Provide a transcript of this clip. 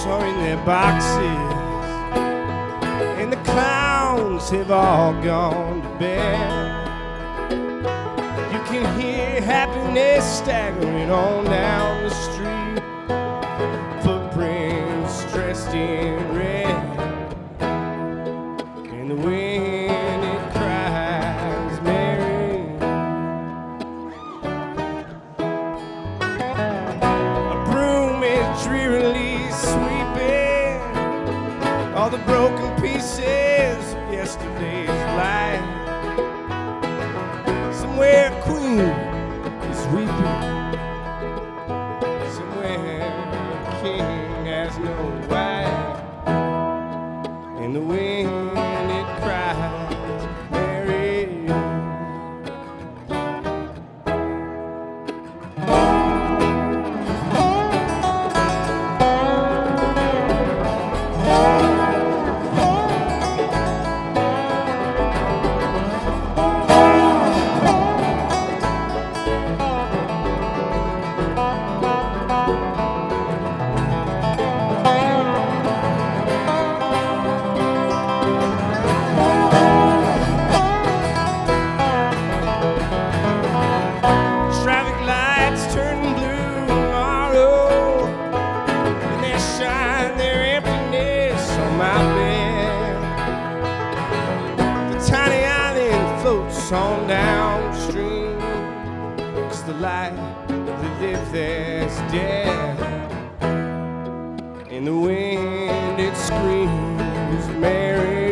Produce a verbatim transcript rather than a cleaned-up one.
are in their boxes, and the clowns have all gone to bed. You can hear happiness staggering on down the street, footprints dressed in red, and the wind it cries Mary. A broom is drearily sweeping all the broken pieces of yesterday's life. Somewhere a queen is weeping, somewhere a king has no wife, and the wind it cries Mary. Traffic lights turn blue tomorrow, and they shine their emptiness on my bed. The tiny island floats on downstream, 'cause the life that lived there's dead, and the wind it screams Mary.